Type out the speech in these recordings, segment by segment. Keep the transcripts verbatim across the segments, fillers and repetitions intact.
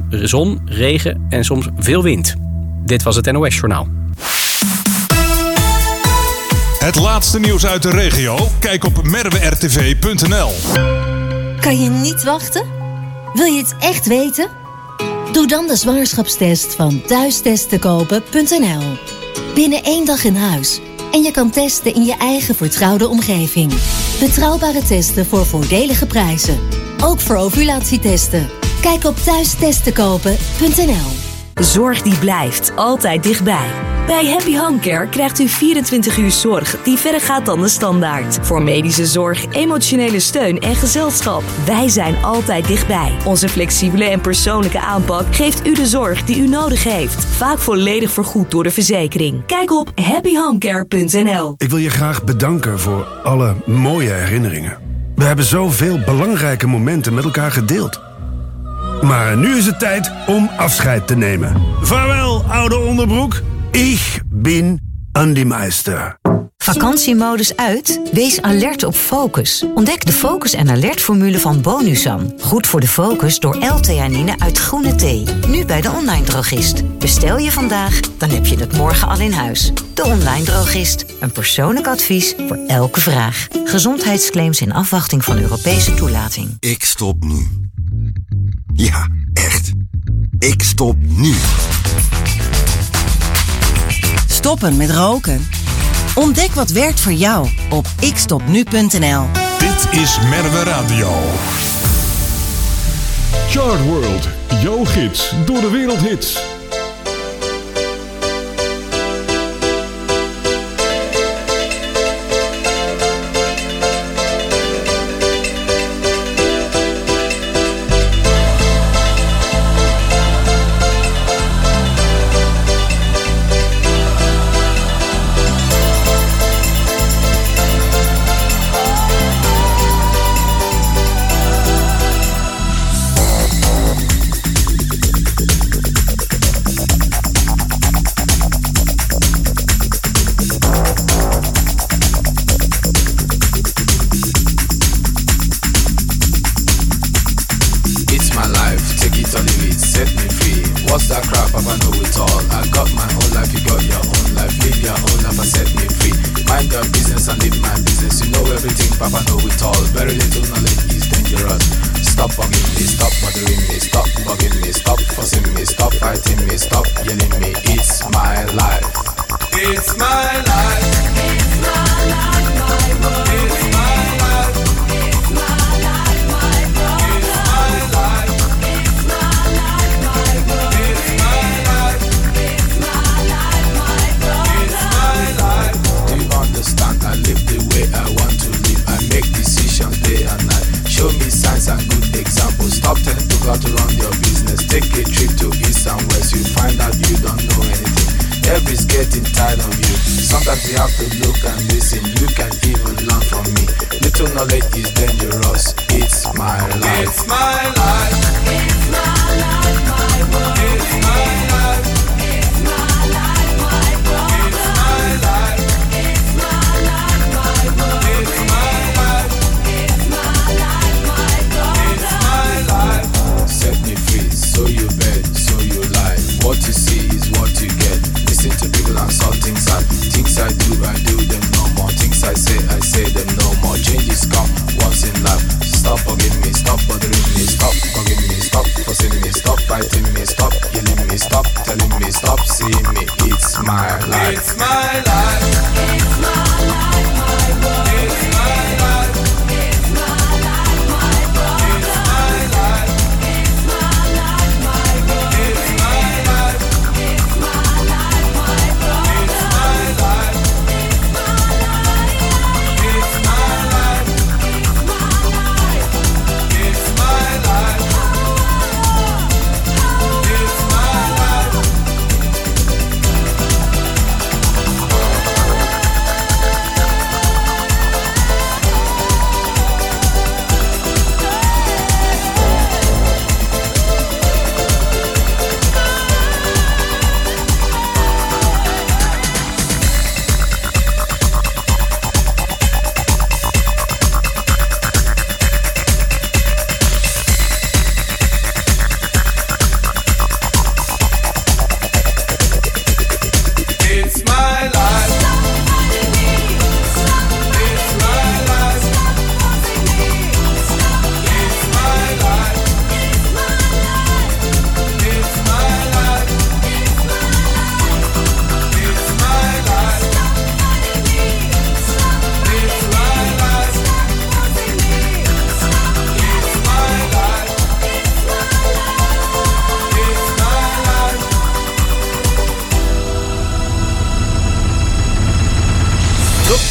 zon, regen en soms veel wind. Dit was het N O S-journaal. Het laatste nieuws uit de regio? Kijk op merwe r t v punt n l. Kan je niet wachten? Wil je het echt weten? Doe dan de zwangerschapstest van thuistestenkopen punt n l. Binnen één dag in huis. En je kan testen in je eigen vertrouwde omgeving. Betrouwbare testen voor voordelige prijzen. Ook voor ovulatietesten. Kijk op thuistestenkopen punt n l. Zorg die blijft, altijd dichtbij. Bij Happy Home Care krijgt u vierentwintig uur zorg die verder gaat dan de standaard. Voor medische zorg, emotionele steun en gezelschap. Wij zijn altijd dichtbij. Onze flexibele en persoonlijke aanpak geeft u de zorg die u nodig heeft. Vaak volledig vergoed door de verzekering. Kijk op happy home care punt n l. Ik wil je graag bedanken voor alle mooie herinneringen. We hebben zoveel belangrijke momenten met elkaar gedeeld. Maar nu is het tijd om afscheid te nemen. Vaarwel, oude onderbroek. Ik ben Andy Meister. Vakantiemodus uit? Wees alert op focus. Ontdek de focus- en alertformule van Bonusan. Goed voor de focus door L-theanine uit groene thee. Nu bij de online drogist. Bestel je vandaag, dan heb je het morgen al in huis. De online drogist. Een persoonlijk advies voor elke vraag. Gezondheidsclaims in afwachting van Europese toelating. Ik stop nu. Ja, echt. Ik stop nu. Stoppen met roken? Ontdek wat werkt voor jou op ik stop nu punt n l. Dit is Merwe Radio. Chart World, jouw gids door de wereldhits.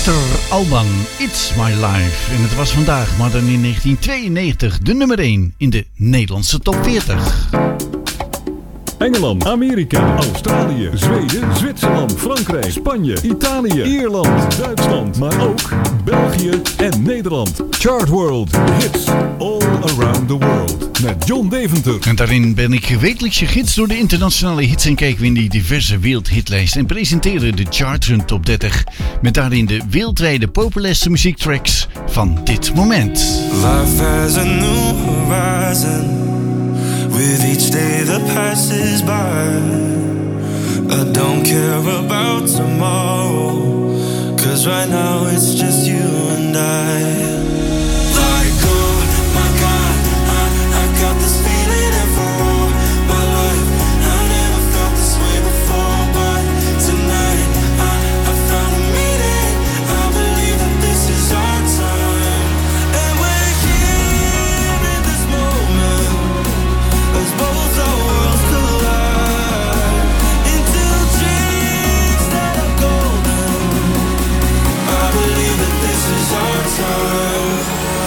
Victor Alban, It's My Life. En het was vandaag, maar dan in negentien tweeënnegentig, de nummer één in de Nederlandse top veertig. Engeland, Amerika, Australië, Zweden, Zwitserland, Frankrijk, Spanje, Italië, Ierland, Duitsland, maar ook België en Nederland. Chart World, hits all around the world. Met John Deventer. En daarin ben ik wekelijks je gids door de internationale hits en kijken we in die diverse wereldhitlijsten en presenteren de Chart Top dertig. Met daarin de wereldwijde populairste muziektracks van dit moment. Life has a new horizon. With each day that passes by, I don't care about tomorrow, 'cause right now it's just you and I. Like, oh my God, I, I got this feeling and for all my life I never felt this way before, but tonight I, I found a meaning. I believe that this is our time, and we're here in this moment. As both our worlds collide into dreams that are golden, I believe that this is our time.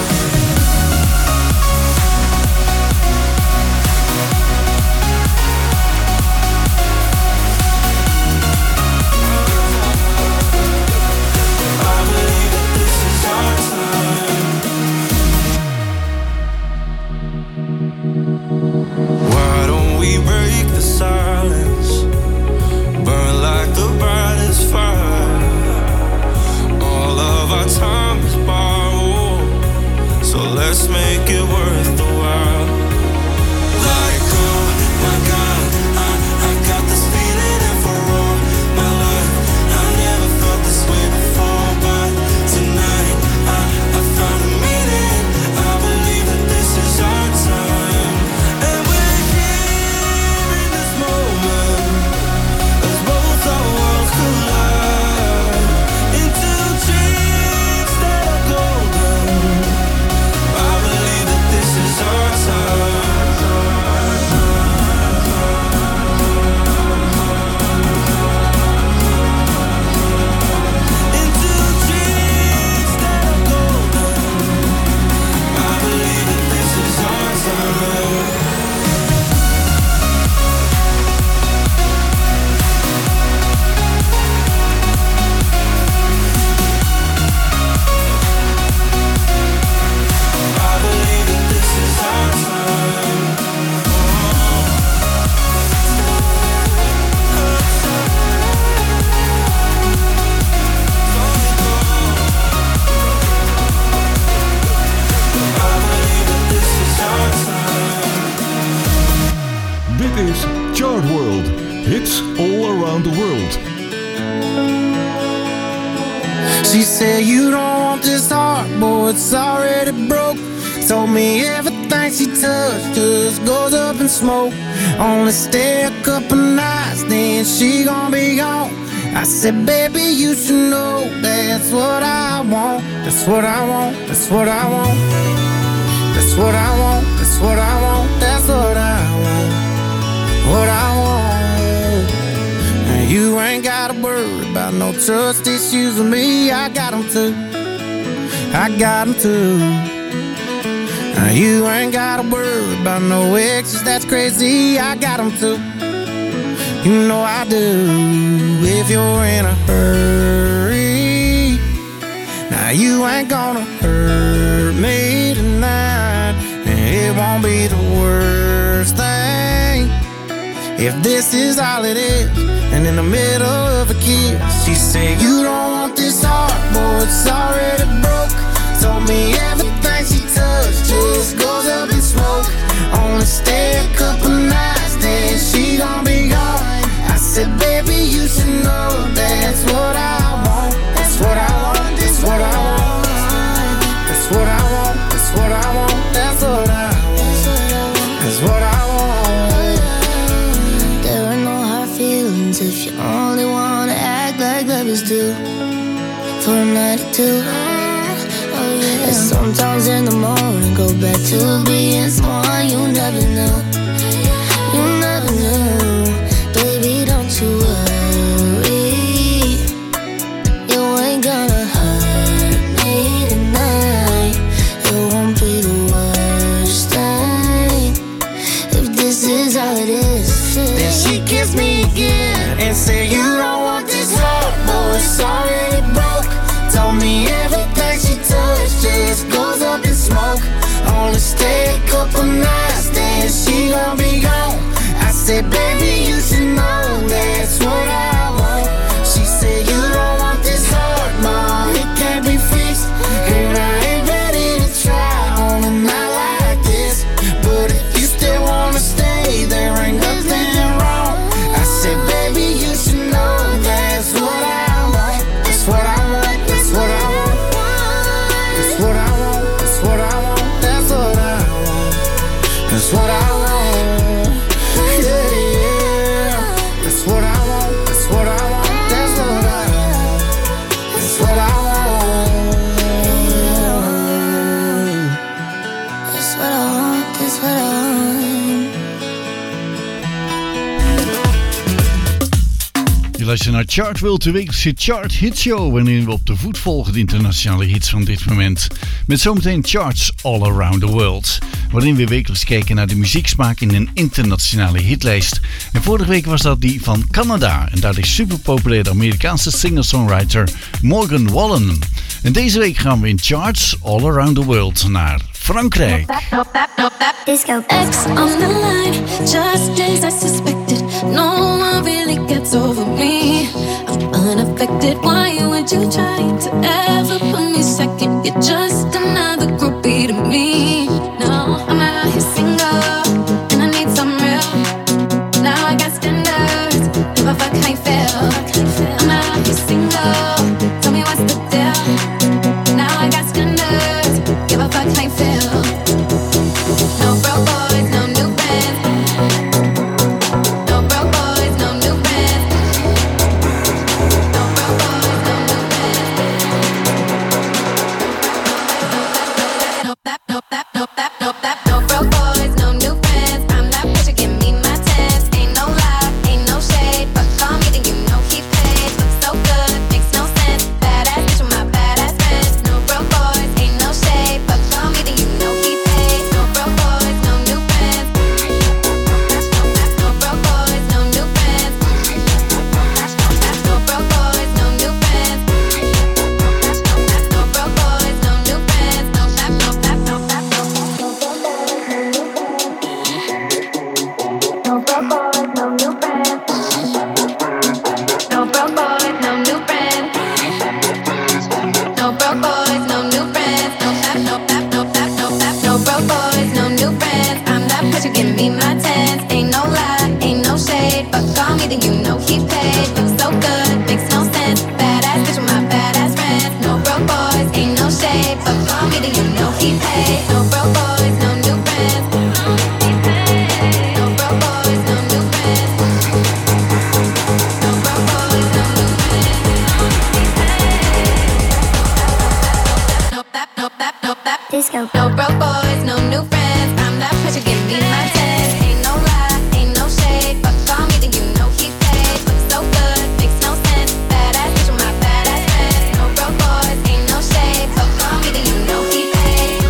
I believe that this is our time. Why don't we break the silence, burn like the brightest fire? All of our time is borrowed, so let's make it worth the while. Like, oh my God, I, I got this feeling and for all my life I never felt this way before, but tonight I, I found a meaning. I believe that this is our time, and we're here in this moment as both our worlds collide into dreams that are golden. I believe that this is our time. Into dreams that are golden. I believe that this is our time. I believe that this is our time. I believe that this is our time. Dit is Chart World, hits all around the world. She said you don't want this heart, boy, it's already broke. Told me everything she touched just goes up in smoke. Only stay a couple nights, then she gon' be gone. I said, baby, you should know that's what I want. That's what I want, that's what I want. That's what I want, that's what I want. That's what I want, what I want. And you ain't gotta worry about no trust issues with me. I got them too, I got them too. Now you ain't gotta worry about no exes, that's crazy. I got them too, you know I do. If you're in a hurry, now you ain't gonna hurt me tonight. And it won't be the worst thing if this is all it is. And in the middle of a kiss, she said, you don't want this heart, boy, it's already broke. Told me everything she touched just goes up in smoke. Only stay a couple nights, then she gon' be gone. I said, baby, you should know that's what I want. That's what I want, that's what I want. That's what I want, that's what I want. That's what I want, that's what I want. There are no hard feelings if you only wanna act like lovers do. For a night or two. And sometimes in the morning go back to being someone you never knew. You never knew. Baby, don't you worry. You ain't gonna hurt kiss me again and say you don't want this heart, boy, it's already broke. Told me everything she touched just goes up in smoke. Only stay a couple nights, then she gon' be gone. I said, baby, you should know that's what I want. She said, you don't want this heart, ma, it can't be fixed. And I ain't ready to try on a night like this. But if you still wanna stay, there ain't nothing wrong. I said, baby, you should know that's what I want. That's what I want, that's what I want. That's what I want, that's what I want. That's what I want. That's what I want. Yeah, yeah. That's what I want, that's what I want. That's what I want. That's what I want. That's what I want, that's what I want. Je luistert naar Chartworld, de wekelijkse chart hitshow, waarin we op de voet volgen de internationale hits van dit moment. Met zometeen charts all around the world, waarin we wekelijks kijken naar de muzieksmaak in een internationale hitlijst. En vorige week was dat die van Canada, en daar is superpopulaire Amerikaanse singer-songwriter Morgan Wallen. En deze week gaan we in charts all around the world naar Frankrijk. X on the line, just as I suspected. No one really gets over me. I'm unaffected. Why would you try to ever put me second? You're just another groupie to me. No, I'm out here single, and I need some real. Now I got standards, if I fuck, I fail. I'm out here single, tell me what's the deal. Now I got standards, give a fuck, I fail. No broke boys, no new bands. No broke boys, no new bands. No broke boys, no new bands. No that, no that, no that, no that. No broke boys, no new bands. I'm not pressure, give me my tens. Ain't no lie, ain't no shade, but call me then you know he paid. Looks so good, makes no sense. Badass bitch with my badass friends. No broke boys, ain't no shade, but call me then you know he paid. No broke boys, no new bands. No broke boys, no new bands. No broke boys, no new bands. No broke boys, no new bands. No that, no that, no that, no that. No broke boys, no new bands. No broke boys, no new bands. No broke boys, no new bands. No that, no that, no that, no that. No broke boys, no new bands. I'm that pressure, give me my tens. Ain't no lie, ain't no shade, but call me then you know he paid. Looks so good, makes no sense. Badass bitch with my badass friends. No broke boys, ain't no shade, but call me then you know he paid. No broke boys, no new bands. No broke boys, no new bands. No broke boys, no new bands. No that, no that, no that. Disco. No broke boys, no new friends. I'm that pressure, give me my tens. Ain't no lie, ain't no shade, but call me then you know he paid. Looks so good, makes no sense. Badass bitch with my badass friends. No broke boys, ain't no shade, but call me then you know he paid.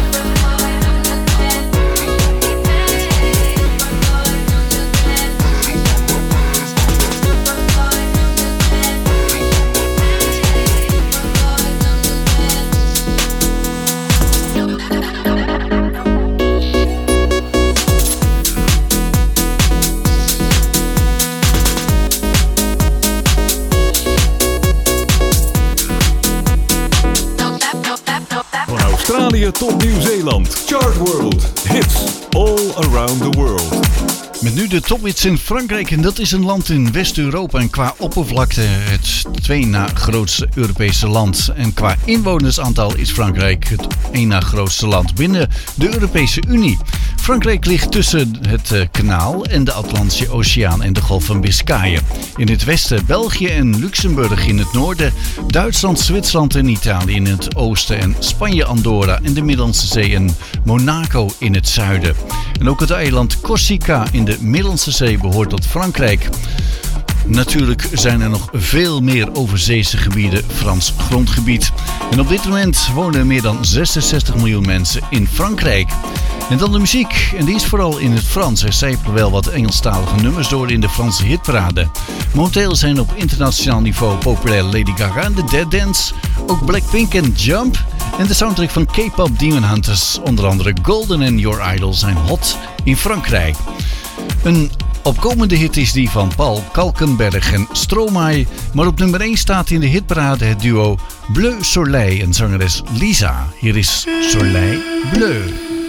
Van Australië tot Nieuw-Zeeland. Chartworld. Hits all around the world. Met nu de tophits in Frankrijk, en dat is een land in West-Europa en qua oppervlakte het twee na grootste Europese land. En qua inwonersaantal is Frankrijk het één na grootste land binnen de Europese Unie. Frankrijk ligt tussen het uh, kanaal en de Atlantische Oceaan en de Golf van Biscayen. In het westen België en Luxemburg in het noorden, Duitsland, Zwitserland en Italië in het oosten en Spanje, Andorra en de Middellandse Zee en Monaco in het zuiden. En ook het eiland Corsica in de Middellandse Zee behoort tot Frankrijk. natuurlijk zijn er nog veel meer overzeese gebieden Frans grondgebied. En op dit moment wonen meer dan zesenzestig miljoen mensen in Frankrijk. En dan de muziek, en die is vooral in het Frans. Er zijpelen wel wat Engelstalige nummers door in de Franse hitparade. Momenteel zijn op internationaal niveau populair Lady Gaga en The Dead Dance, ook Blackpink en Jump en de soundtrack van K-pop Demon Hunters, onder andere Golden en Your Idol, zijn hot in Frankrijk. Een opkomende hit is die van Paul Kalkenberg en Stromae, maar op nummer één staat in de hitparade het duo Bleu Soleil en zangeres Lisa. Hier is Soleil Bleu.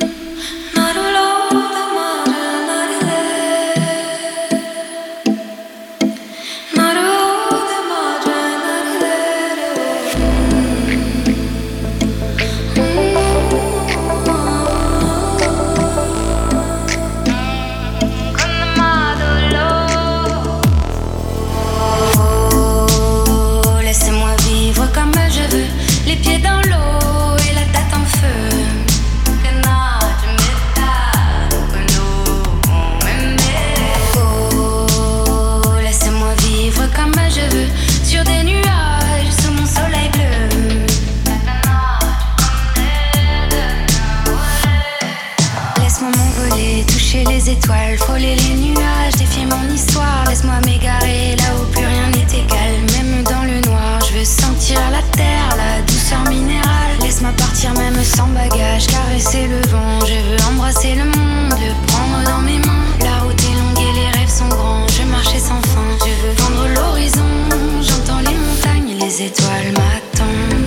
Étoiles, frôler les nuages, défier mon histoire. Laisse-moi m'égarer là où plus rien n'est égal. Même dans le noir, je veux sentir la terre, la douceur minérale. Laisse-moi partir même sans bagage, caresser le vent. Je veux embrasser le monde, le prendre dans mes mains. La route est longue et les rêves sont grands. Je marchais sans fin, je veux vendre l'horizon. J'entends les montagnes, les étoiles m'attendent.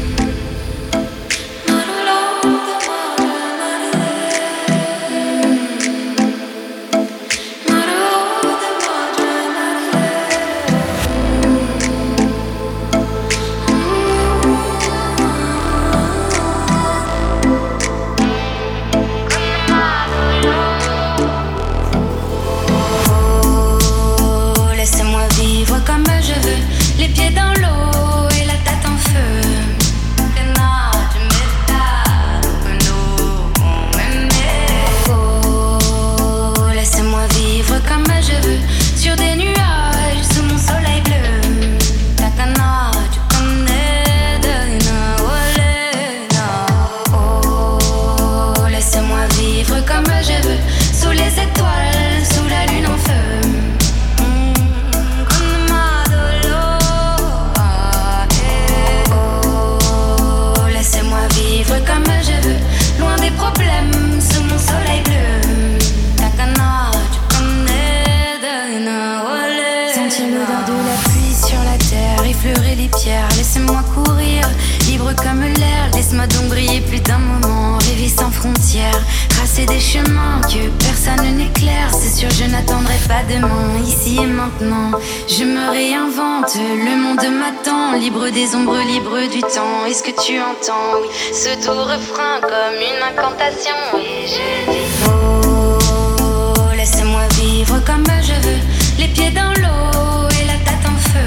Laissez-moi courir, libre comme l'air. Laisse-moi donc briller plus d'un moment. Rêver sans frontières, tracer des chemins que personne n'éclaire. C'est sûr je n'attendrai pas demain, ici et maintenant. Je me réinvente, le monde m'attend. Libre des ombres, libre du temps. Est-ce que tu entends, oui, ce doux refrain comme une incantation. Et je dis oh, laissez-moi vivre comme je veux. Les pieds dans l'eau et la tête en feu.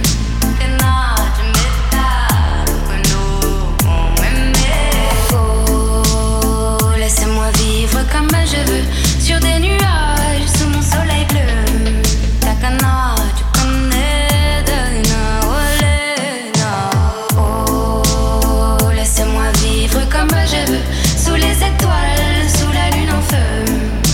Laissez-moi vivre comme je veux, sur des nuages, sous mon soleil bleu. Takana, tu connais Dana, Olena. Oh, laissez-moi vivre comme je veux, sous les étoiles, sous la lune en feu.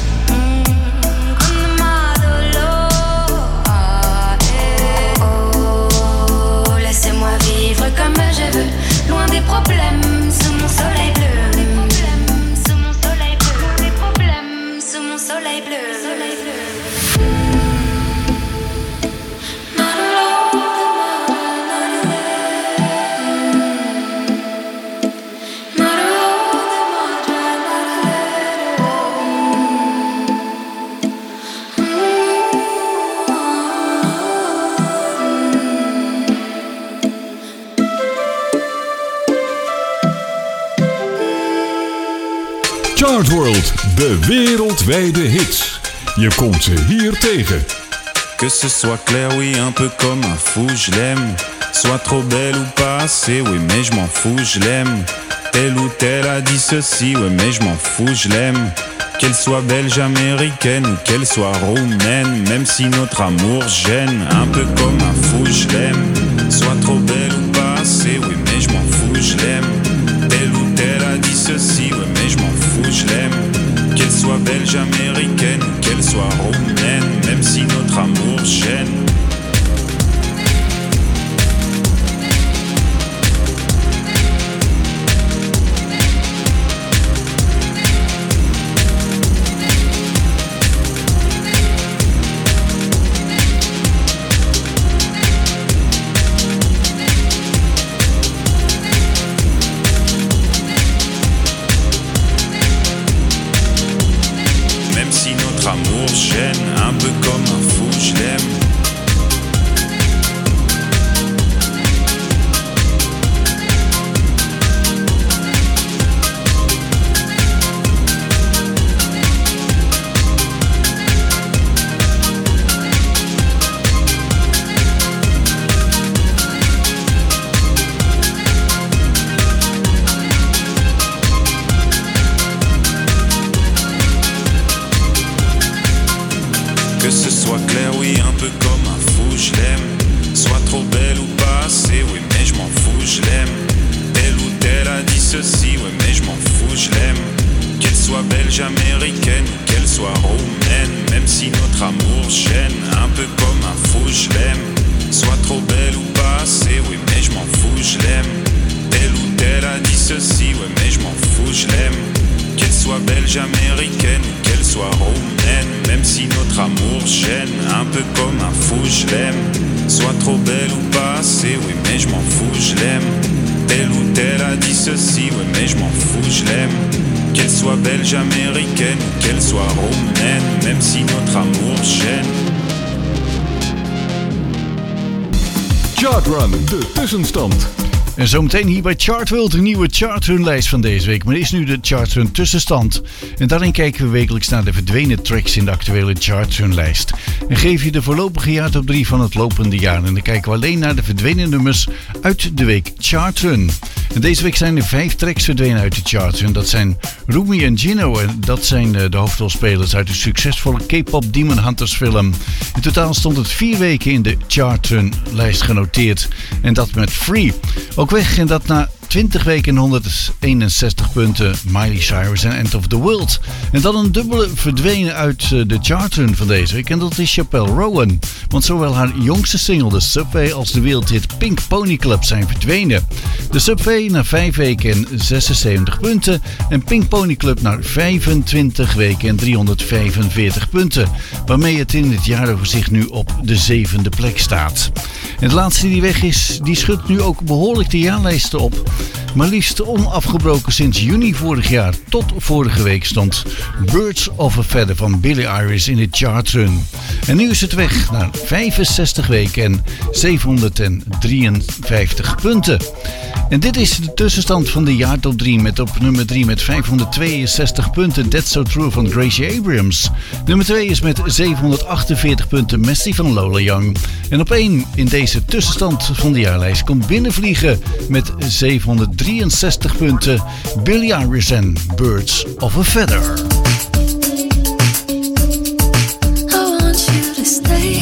Oh, laissez-moi vivre comme je veux, loin des problèmes, sous mon soleil bleu. Soleil bleu, soleil bleu. Chart World, de wereldwijde hits. Je komt ze hier tegen. Que ce soit clair, oui, un peu comme un fou, je l'aime. Soit trop belle ou pas assez, oui, mais je m'en fous, je l'aime. Tel ou tel a dit ceci, ouais, mais je m'en fous, je l'aime. Qu'elle soit belge, américaine ou qu'elle soit roumaine, même si notre amour gêne, un peu comme un fou, je l'aime. Soit trop belle ou pas assez, oui mais je m'en fous, je l'aime. Telle ou telle a dit ceci, oui mais je m'en fous, je l'aime. Qu'elle soit belge, américaine ou qu'elle soit roumaine, même si notre amour gêne. Amour gêne, un peu comme un fou, je l'aime. Que ce soit clair, oui, un peu comme un fou, je l'aime. Soit trop belle ou pas assez, oui, mais je m'en fous, je l'aime. Telle ou telle a dit ceci, oui, mais je m'en fous, je l'aime. Qu'elle soit belge, américaine ou qu'elle soit roumaine, même si notre amour gêne, un peu comme un fou, je l'aime. Soit trop belle ou pas assez, oui, mais je m'en fous, je l'aime. Telle ou telle a dit ceci, oui, mais je m'en fous, je l'aime. Qu'elle soit belge, américaine ou qu'elle soit roumaine, même si notre amour gêne, un peu comme un fou, je l'aime. Soit trop belle ou pas assez, oui mais je m'en fous, je l'aime. Telle ou telle a dit ceci, oui mais je m'en fous, je l'aime. Qu'elle soit belge, américaine ou qu'elle soit roumaine, même si notre amour gêne. Chartrun, de tussenstand. En zometeen hier bij Chartworld de nieuwe Chartrun-lijst van deze week. Maar is nu de Chartrun tussenstand. En daarin kijken we wekelijks naar de verdwenen tracks in de actuele Chartrun-lijst. En geef je de voorlopige jaartop drie van het lopende jaar. En dan kijken we alleen naar de verdwenen nummers uit de week Chartrun. En deze week zijn er vijf tracks verdwenen uit de Chartrun. Dat zijn Rumi en Gino. En dat zijn de hoofdrolspelers uit de succesvolle K-pop Demon Hunters film. In totaal stond het vier weken in de Chartrun-lijst genoteerd. En dat met Free. Ook weg en dat na twintig weken en honderdeenenzestig punten Miley Cyrus en End of the World. En dan een dubbele verdwenen uit de Chartrun van deze week en dat is Chappelle Rowan. Want zowel haar jongste single The Subway als de wereldhit Pink Pony Club zijn verdwenen. De Subway na vijf weken en zesenzeventig punten en Pink Pony Club na vijfentwintig weken en driehonderdvijfenveertig punten. Waarmee het in het jaaroverzicht nu op de zevende plek staat. En de laatste die weg is, die schudt nu ook behoorlijk de jaarlijsten op. Maar liefst onafgebroken sinds juni vorig jaar tot vorige week stond Birds of a Feather van Billie Eilish in de Chartrun. En nu is het weg naar vijfenzestig weken en zevenhonderddrieënvijftig punten. En dit is de tussenstand van de jaartop drie met op nummer drie met vijfhonderdtweeënzestig punten That's So True van Gracie Abrams. Nummer twee is met zevenhonderdachtenveertig punten Messy van Lola Young. En op één in deze tussenstand van de jaarlijst komt binnenvliegen met zevenhonderddrieënzestig punten Billie Eilish en Birds of a Feather. I want you to stay.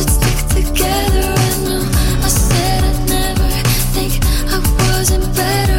Better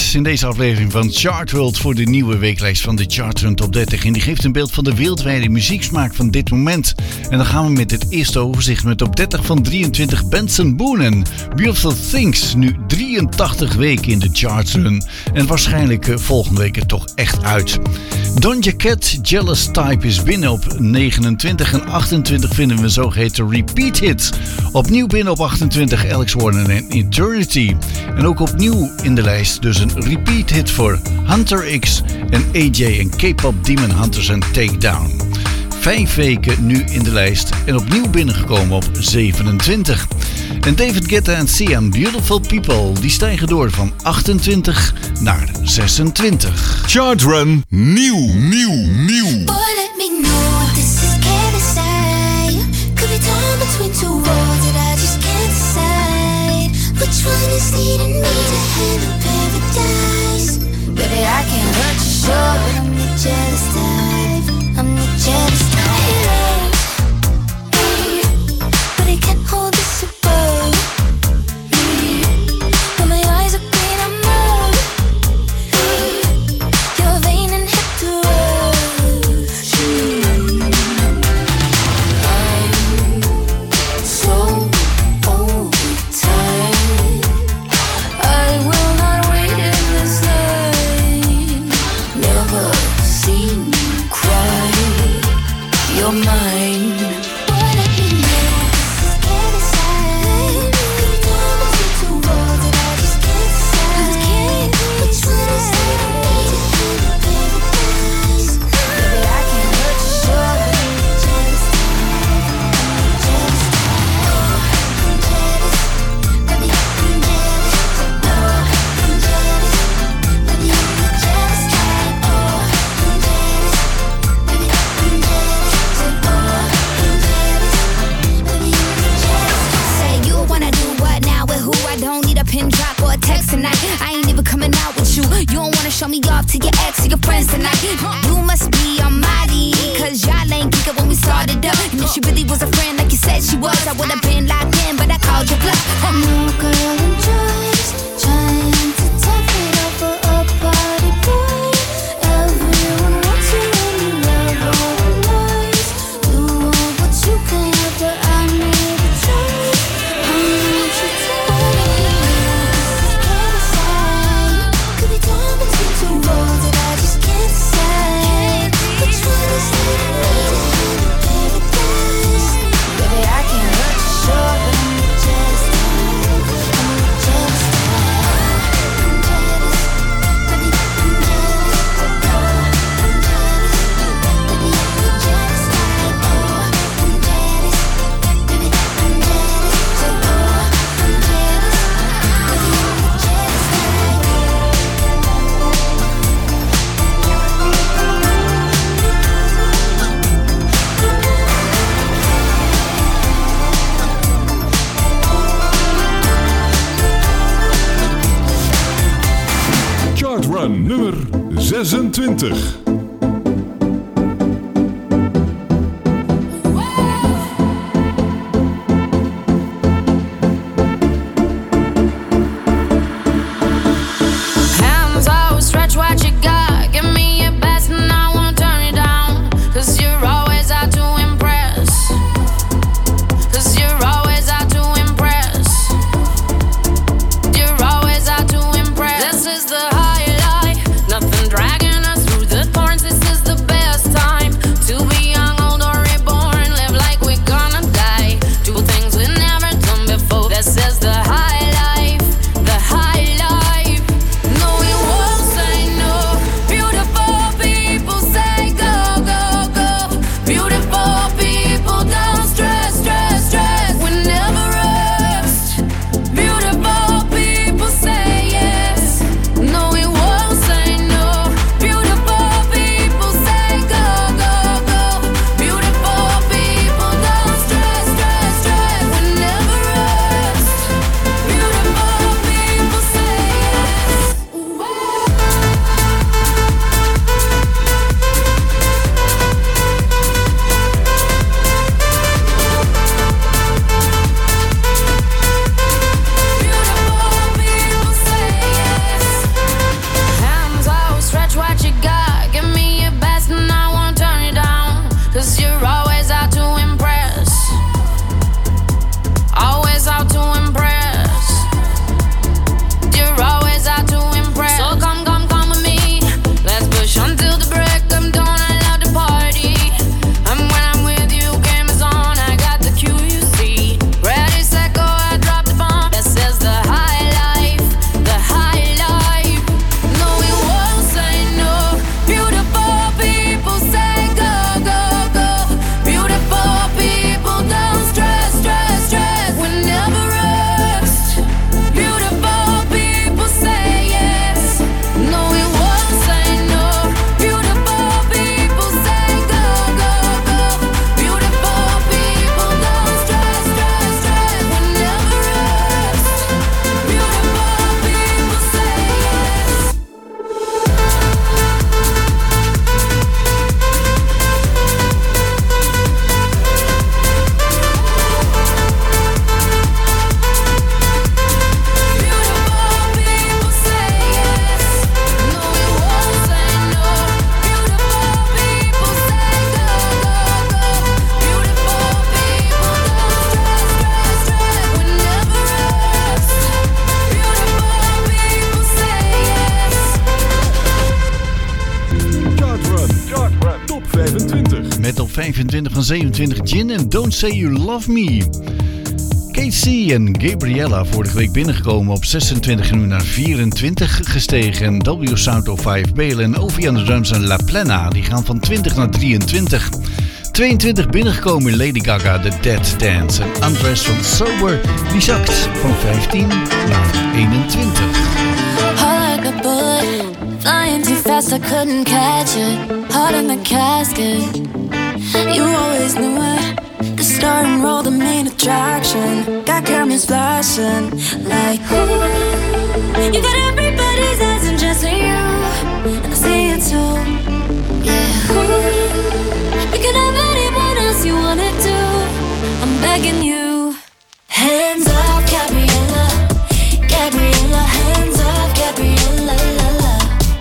X in deze aflevering van Chartworld voor de nieuwe weeklijst van de Chartrun Top dertig. En die geeft een beeld van de wereldwijde muzieksmaak van dit moment. En dan gaan we met het eerste overzicht met top dertig van drieëntwintig Benson Boone. Beautiful Things, nu drieëntachtig weken in de Chartrun. En waarschijnlijk uh, volgende week er toch echt uit. Doja Cat, Jealous Type is binnen op negenentwintig en achtentwintig vinden we een zogeheten repeat hit. Opnieuw binnen op achtentwintig Alex Warner en Eternity. En ook opnieuw in de lijst dus een repeat hit voor Hunter X en A J en K-pop Demon Hunters en Takedown. Vijf weken nu in de lijst en opnieuw binnengekomen op zevenentwintig. En David Guetta en Sia, Beautiful People, die stijgen door van achtentwintig naar zesentwintig. Chartrun, nieuw, nieuw, nieuw. Boy, let me know, this is careless eye. Could be torn between two worlds that I just can't decide. Which one is leading me to hell or paradise? Baby, I can't hurt you, sure, but I'm the jealous type. I'm the jealous type. But I can't hold this above. When my eyes are green, I'm numb. You're vain and hit the rush. I'm so overtired. I will not wait in this line. Never seen you cry. You're mine. Show me off to your ex or your friends tonight. You must be on my league, cause y'all ain't kick it when we started up. And if she really was a friend like you said she was, I would've been locked in, but I called your bluff. I know a girl enjoys trying to tough it up for a party boy. Everyone wants you and you love all the noise. You want what you can have, but I need a choice. I need you to tell me. Could be done between two worlds that I just can't decide. Which one is leading me to paradise? Baby, I can't hurt you, sure, but I'm the jealous type. I'm the jealous type. I'm jealous. Baby, I'm jealous. I'm jealous. Baby, I'm the jealous type. Oh, I'm jealous. Baby, I'm jealous. Oh, I'm jealous. Baby, I'm the jealous type. Chartrun nummer zesentwintig. Hands always stretch what you got. Give me your best and I won't turn it down. Cause you're always out to impress. Cause you're always out to impress. You're always out to impress. This is the highlight. Nothing dragging us through the thorns You're always out to impress. Always out to impress. You're always out to impress. So come, come, come with me. Let's push until the break of dawn. I love to party. And when I'm with you, game is on. I got the cue, you see. Ready, set, go, I drop the bomb. This is the high life, the high life. No, we won't say no. Beautiful people say go, go, go. Beautiful people don't stress, stress, stress. We never rest. Beautiful people say yes. No, we won't say no. Beautiful people say go, go, go. Beautiful people don't stress, stress, stress. We never rest. Beautiful people say yes. Chartrun, top vijfentwintig. Met op vijfentwintig van zevenentwintig Gin en Don't Say You Love Me. Kate C en Gabriella vorige week binnengekomen op zesentwintig en nu naar vierentwintig gestegen. En W Sound of vijf, Bale en Ovi aan de drums en La Plena, die gaan van twintig naar drieëntwintig. tweeëntwintig binnengekomen Lady Gaga, The Dead Dance. En Andres van Sober, die zakt van vijftien naar eenentwintig. Hard like a bullet, flying too fast, I couldn't catch it. Heart in the casket, you always knew it. The star and roll, the main attraction. Got cameras flashing like ooh. You got everybody's eyes and just you, and I see it too. Yeah, ooh. You can have anyone else you wanna do. I'm begging you. Hands off, Gabriella, Gabriella. Hands off, Gabriella, la la.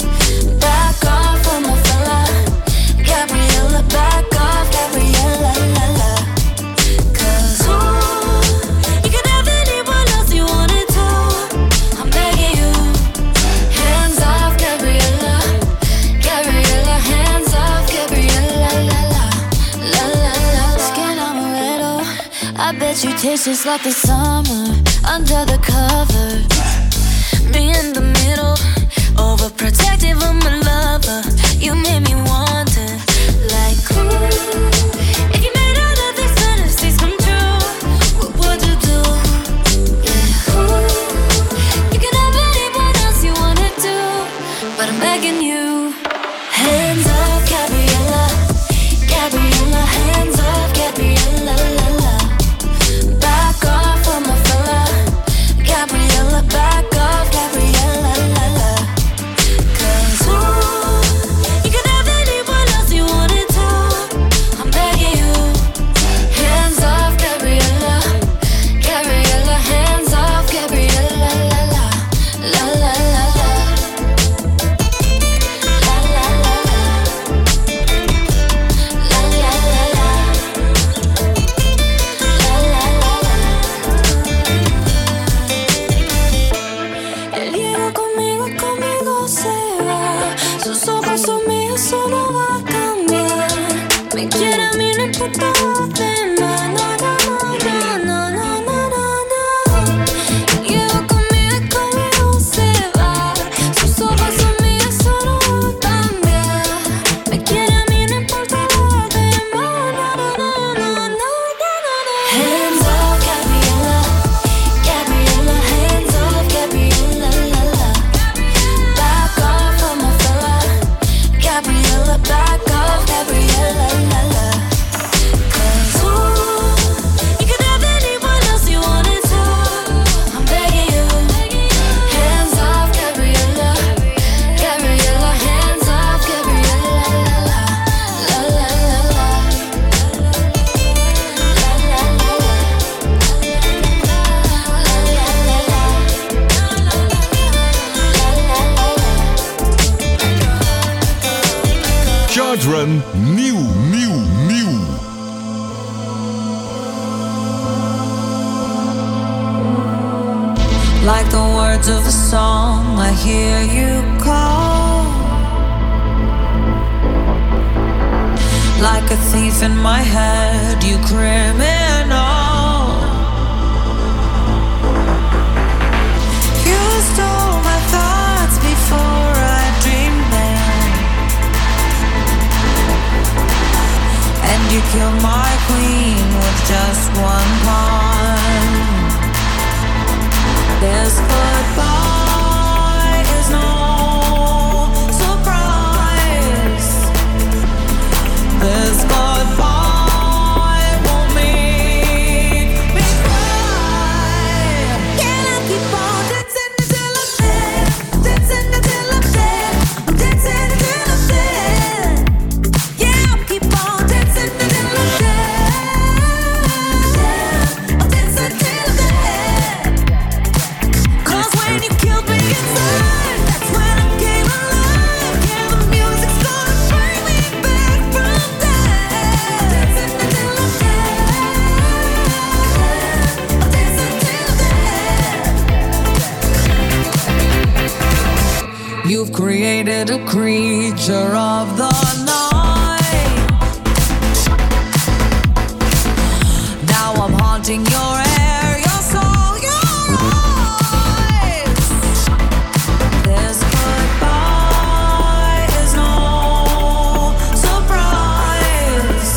Back off of my fella, Gabriella. Back off, Gabriella, la la. 'Cause ooh, you can have anyone else you wanna do. I'm begging you. Hands off, Gabriella, Gabriella. Hands off, Gabriella, la la, la la la. Skin amaretto, I bet you taste just like the summer under the covers. Me in the middle, overprotective of my lover. You made me want it, like ooh. If you made all of these fantasies come true, what would you do? Yeah, ooh. You can have anyone else you wanna do, but I'm begging you. Hands off, Gabriella, Gabriella. Hands off, Gabriella, la la. Back off of my fella, Gabriella. Back off, Gabriella, la la. 'Cause ooh, you can have anyone else you wanna do. I'm begging you. Hands off, Gabriella, Gabriella. Hands off, Gabriella, la la, la la la la. La la la la. La la la la. La la la la. Él llega conmigo, conmigo se va. Sus ojos son míos, eso no va a cambiar. Me quiere a mí, no importa lo demás. No, no, no, no, no, no, no, no. Llega conmigo, conmigo se va. Sus ojos son míos, eso no va a cambiar. Me quiere a mí, no importa lo demás. No, no, no, no, no, no, no. Hands off, Gabriella, Gabriella. Hands off, Gabriella, la la. Back off of my fella, Gabriella. Back off, Gabriella, la la. 'Cause ooh, you can have anyone else you wanna do. I'm begging you. Hands off, Gabriella, Gabriella. Hands off, Gabriella, la la, la la la la. La la la la. La la la la. Chartrun, nieuw, nieuw, nieuw. words of a song, I hear you call. Like a thief in my head, you criminal. You stole my thoughts before I dreamed them, and you killed my queen with just one pawn. This goodbye is no surprise. This goodbye won't make me cry. Can I keep on dancing until I'm dead? Dancing until I'm dead. Dancing until I'm dead. Yeah, I'll keep on dancing until I'm dead. I'll dance until I'm dead. 'Cause when you killed me inside, that's when I came alive. Yeah, the music's gonna bring me back from death. Dancing until I'm dead. I'll dance until I'm dead. You've created a creature of the night. Now I'm haunting your air, your soul, your eyes. This goodbye is no surprise.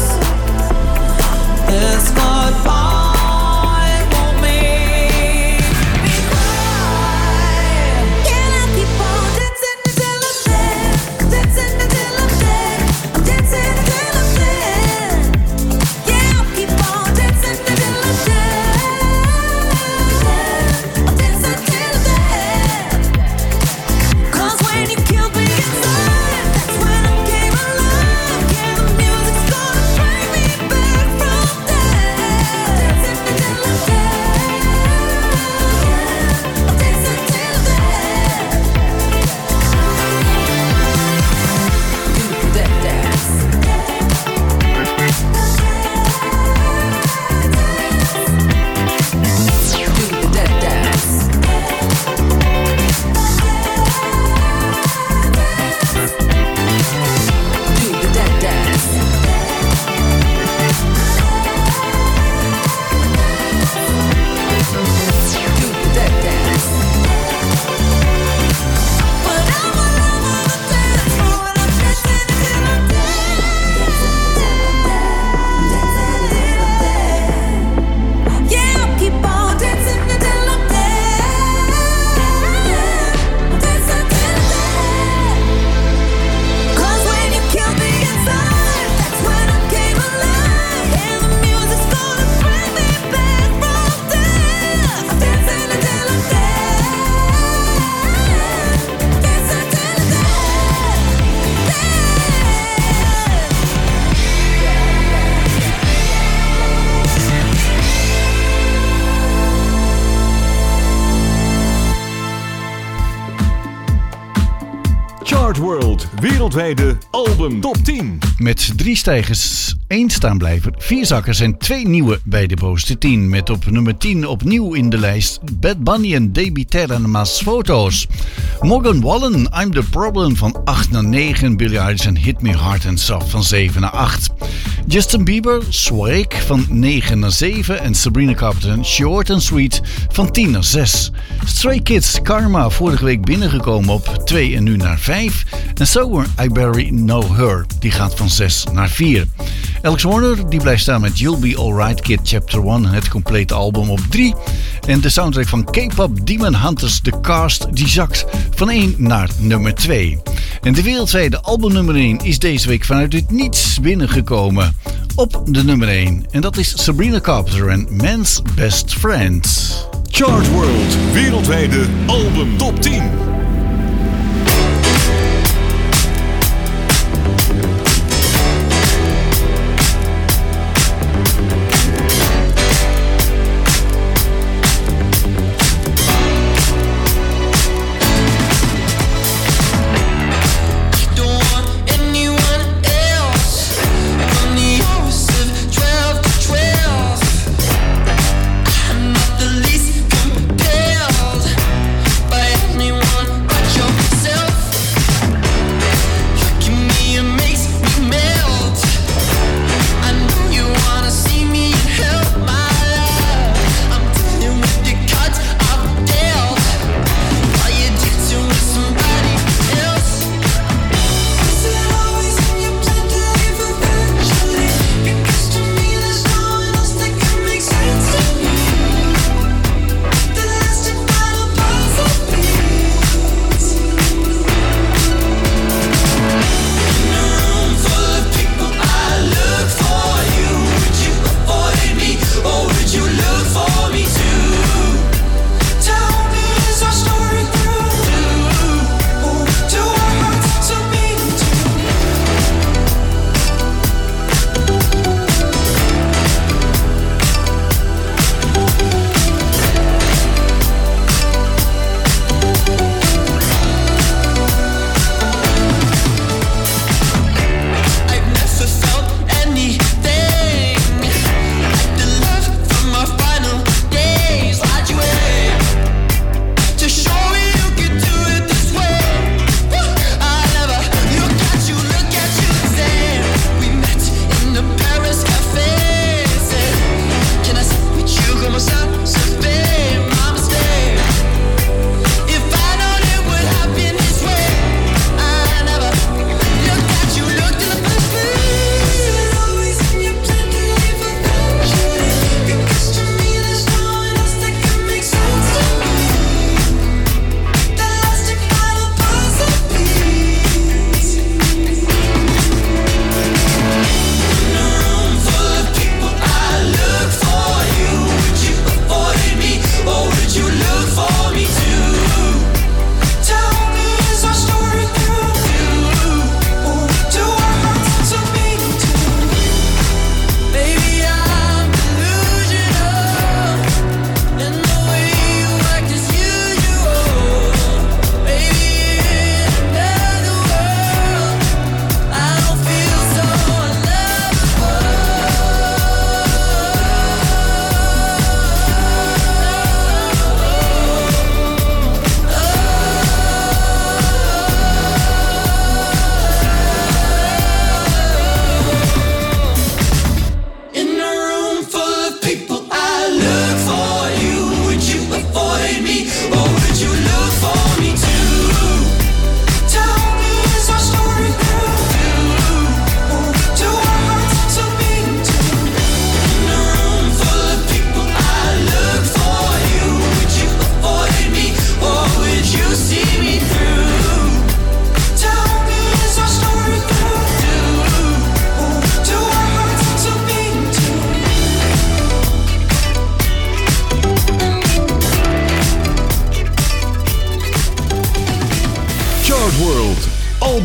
This goodbye won't make me cry. Can I keep on dancing until I'm dead? Dancing until I'm dead. I'm dancing until I'm dead. Yeah, I'll keep on dancing until I'm dead. I'll dance until I'm dead. 'Cause when you killed me inside, that's when I came alive. Yeah, the music's gonna bring me back from death. Dancing until I'm dead. I'll dance until I'm dead. Do that dance. Do that dance. Do that dance. Do that dance. But I'm all over the dance floor and I'm dancing until I'm dead. Yeah, I'll keep on dancing until I'm dead. Dance until I'm dead. 'Cause when you killed me inside, that's when I came alive. Yeah, the music's gonna bring me back from death. Dancing until I'm dead. Dance until I'm Chart World, wereldwijde album top tien. Met drie stijgers, één staanblijver, vier zakkers en twee nieuwe bij de bovenste tien. Met op nummer tien opnieuw in de lijst Bad Bunny en Debbie Terra Mas Foto's. Morgan Wallen, I'm the Problem van acht naar negen. Billie Eilish en Hit Me Hard and Soft van zeven naar acht. Justin Bieber, Swag van negen naar zeven. En Sabrina Carpenter, Short and Sweet van tien naar zes. Stray Kids, Karma, vorige week binnengekomen op twee en nu naar vijf. En Sober, I Barely Know Her, die gaat van zes naar vier. Alex Warner die blijft staan met You'll Be Alright Kid Chapter één, het complete album op drie. En de soundtrack van K-pop Demon Hunters The Cast die zakt van één naar nummer twee. En de wereldwijde album nummer één is deze week vanuit het niets binnengekomen op de nummer één. En dat is Sabrina Carpenter en Man's Best Friend. Chart World, wereldwijde album top tien. But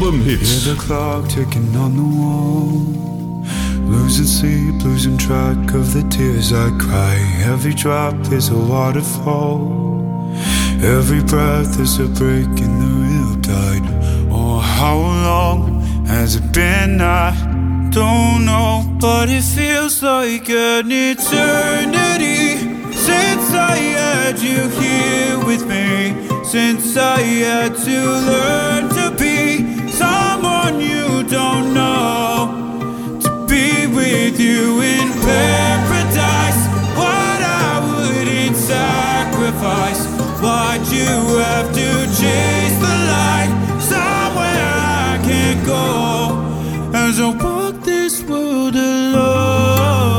albumhits. Hear the clock ticking on the wall. Losing sleep, losing track of the tears I cry. Every drop is a waterfall. Every breath is a break in the riptide. Oh, how long has it been? I don't know, but it feels like an eternity since I had you here with me. Since I had to learn to be someone you don't know, to be with you in paradise. What I wouldn't sacrifice. Why'd you have to chase the light somewhere I can't go? As I walk this world alone,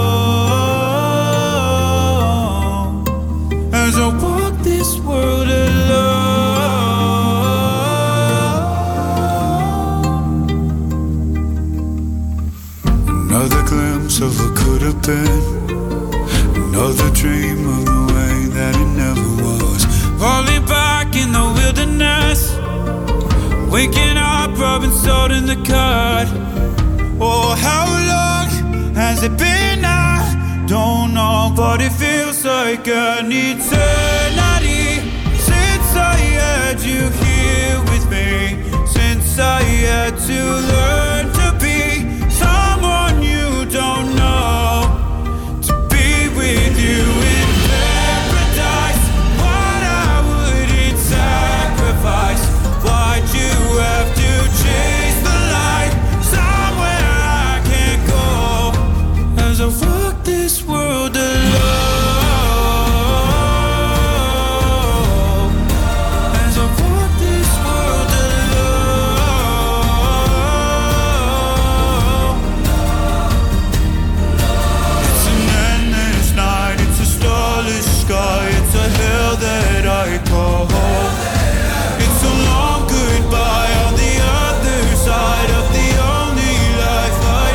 as I walk this world alone. Another glimpse of what could have been, another dream of the way that it never was. Falling back in the wilderness, waking up, rubbing salt in the cut. Oh, how long has it been? I don't know, but it feels like an eternity since I had you here with me. Since I had to learn to be someone you don't know, to be with you in paradise. What I wouldn't sacrifice. Why'd you have to chase the light somewhere I can't go? As I walk this world alone, as I walk this world alone. It's an endless night, it's a starless sky, it's a hell that I call home. It's a long goodbye on the other side of the only life I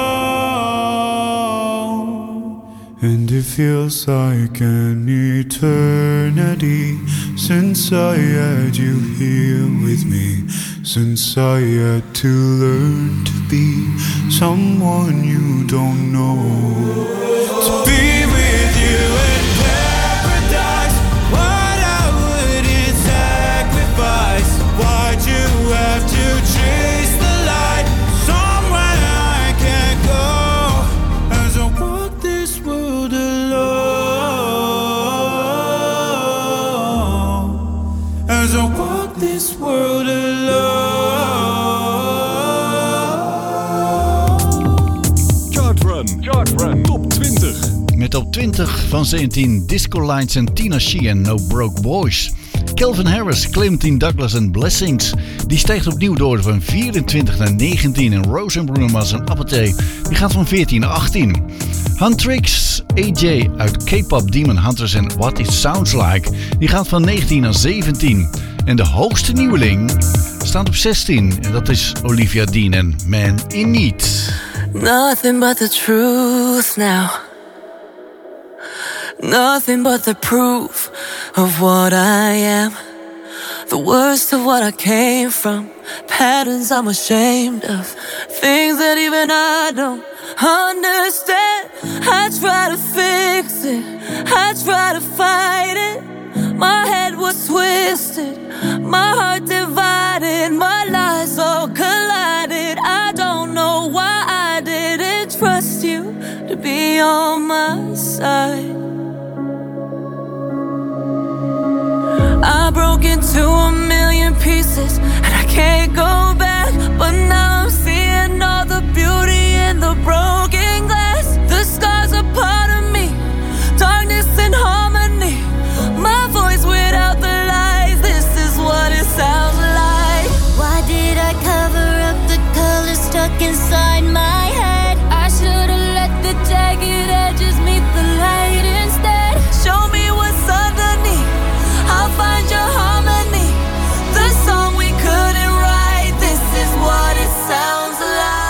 know. And it feels like an eternity since I had you here with me. Since I had to learn to be someone you don't know, to be with you in paradise. What I wouldn't sacrifice. Why'd you have to chase the light somewhere I can't go? As I walk this world alone, as I walk this world alone. Chart Run. Chart Run. Top twintig. Met op twintig van zeventien Disco Lights en Tina She en No Broke Boys. Calvin Harris, Clementine Douglas en Blessings. Die stijgt opnieuw door van vierentwintig naar negentien. En Rose en Bruno Mars en Apathy, die gaat van veertien naar achttien. Huntrix, A J uit K-pop Demon Hunters en What It Sounds Like, die gaat van negentien naar zeventien. En de hoogste nieuweling staat op zestien. En dat is Olivia Dean en Man in Need. Nothing but the truth now. Nothing but the proof of what I am. The worst of what I came from. Patterns I'm ashamed of. Things that even I don't understand. I try to fix it. I try to fight it. My head was twisted. My heart divided. My lies all collided. I don't know why I didn't trust you to be on my side. I broke into a million pieces and I can't go back. But now I'm seeing all the beauty in the broken glass. The scars are part of me, darkness and harmony. My voice without the lies, this is what it sounds like. Why did I cover up the color stuck inside my head? I should've let the jagged edges meet the light instead. Show me what's underneath, I'll find your harmony. The song we couldn't write, this is what it sounds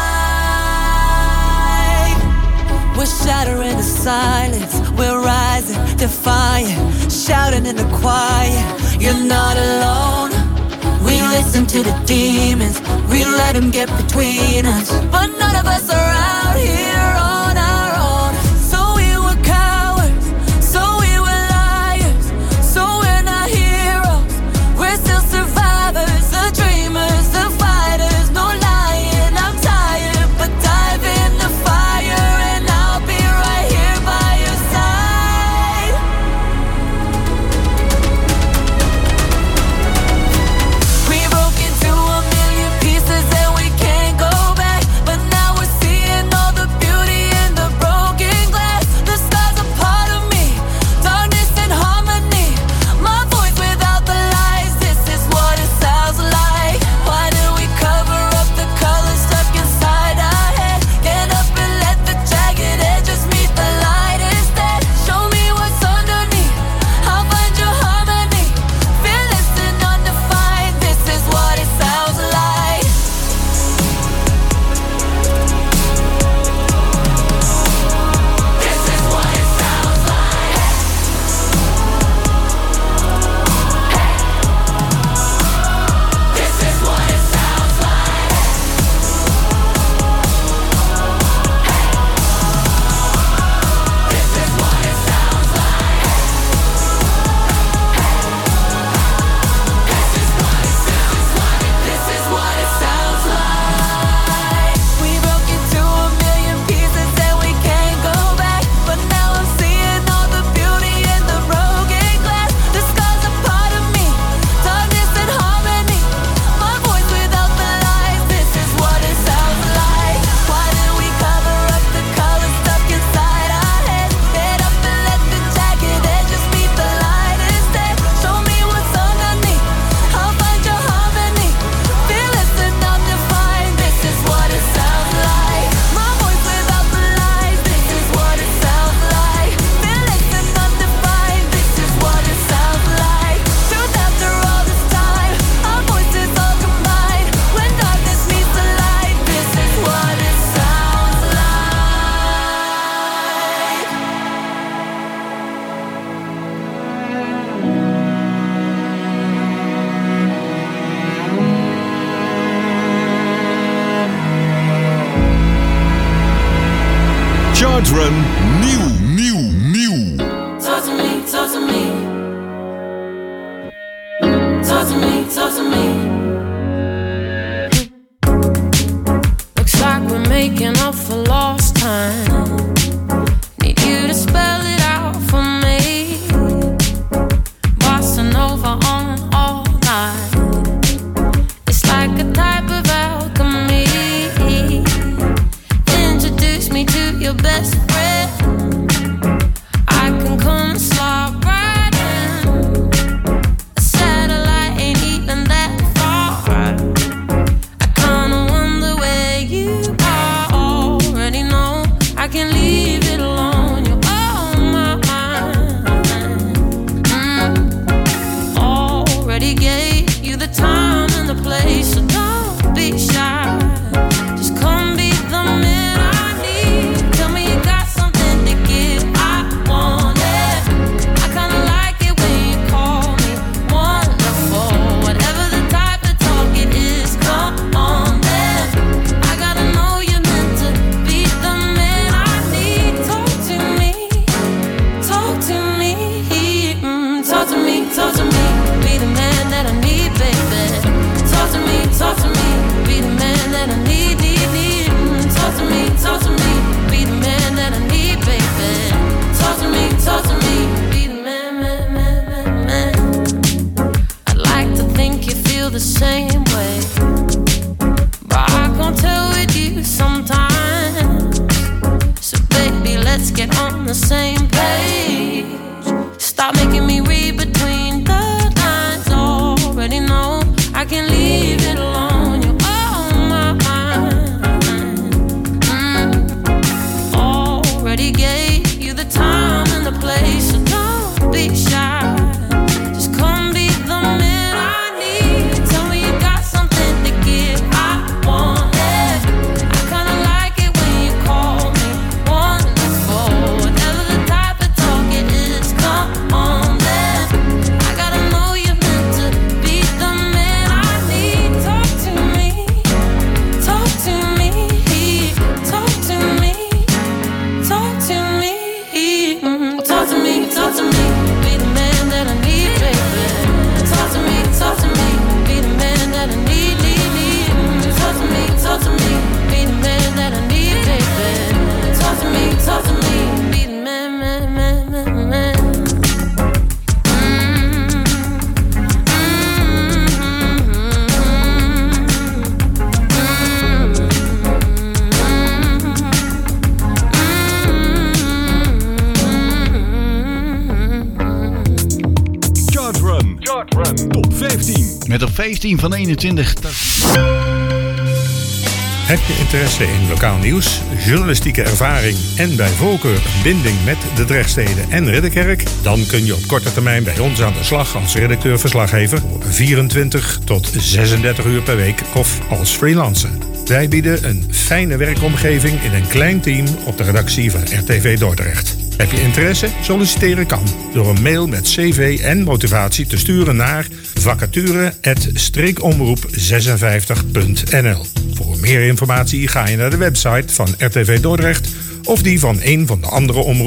like. We're shattering the silence, we're rising, defiant, shouting in the quiet. You're not alone, we listen to the demons, we let them get between us. But none of us are out here on our own. So we were cowards, so we were liars, so we're not heroes, we're still survivors, the dreamers, the fighters, no lying, I'm tired, but dive in the fire and I'll be right here by your side. We broke into a million pieces and we can't go back, but now we're seeing all the beauty in the broken glass. The sky's a part of me, darkness and harmony, my voice without the lies, this is what it sounds like. Why do we cover up the colors stuck inside our head? Get up and let the jagged edges meet the light instead. Show me what's underneath, I'll find your harmony, fearless and undefined, this is what it sounds like. This is what it sounds like. This is what it sounds like. This is what it sounds like. This is what it sounds like. This is what it sounds like. We broke into a million pieces and we can't go back, but now I'm seeing all the beauty in the broken glass. The sky's a part of me, darkness and harmony, my voice without the lies, this is what it sounds like. Why did we cover up the colors stuck inside our heads? Get up and let the jagged edges meet the light instead. Show me what's underneath, I'll find your harmony, fearless and undefined, this is what it sounds like. My voice without the lies, this is what it sounds like. Fearless and undefined, this is what it sounds like. Truth after all this time, our voices all combined. When darkness meets the light, this is what it sounds like. Chart Run nieuw, nieuw, nieuw. Talk to me, talk to me. Talk to me, talk to me. Looks like we're making up for lost time. Need you to spell it out for me. Bossa Nova on all night. It's like a type of alchemy. Introduce me to your best friend. I can come and slide right in. A satellite ain't even that far. I kinda wonder where you are. Already know I can leave it alone. You're on my mind. Mm. Already gave you the time and the place, so don't be shy. Just come be the man I need. Tell me you got something to give. I want it. I kinda like it when you call me wonderful. Whatever the type of talk it is, come on then. I gotta know you're meant to be the man I need. Talk to me, talk to me, mm, talk to me, talk to me. Be the man that I need, baby. Talk to me, talk to me. Be the man that I need, need, need. Mm, talk to me, talk to me. Be the man that I need, baby. Talk to me, talk to me. Be the man, man, man, man, man. I'd like to think you feel the same way, but I can't tell with you sometimes. So baby, let's get on the same page. Stop making me read between the lines. Already know I can leave it alone. You're on my mind. Mm. Already gave you the time and the place, so don't be shy. Just come be the man I need. Tell me you got something to give. I want it. I kinda like it when you call me wonderful. Whatever the type of talk it is, come on. talk to me. Mm, talk to me, talk to me. Be the man that I need, baby. Talk to me, talk to me. Be the man that I need, need, need. Mm, talk to me, talk to me. Be the man that I need, baby. Talk to me, talk to me. Be the man, man, man, man, man. Top vijftien. Met op vijftien van eenentwintig. Heb je interesse in lokaal nieuws, journalistieke ervaring en bij voorkeur een binding met de Drechtsteden en Ridderkerk? Dan kun je op korte termijn bij ons aan de slag als redacteur-verslaggever voor vierentwintig tot zesendertig uur per week of als freelancer. Wij bieden een fijne werkomgeving in een klein team op de redactie van R T V Dordrecht. Heb je interesse? Solliciteren kan door een mail met cv en motivatie te sturen naar vacature apenstaartje streekomroep zesenvijftig punt n l. Voor meer informatie ga je naar de website van R T V Dordrecht of die van een van de andere omroepen.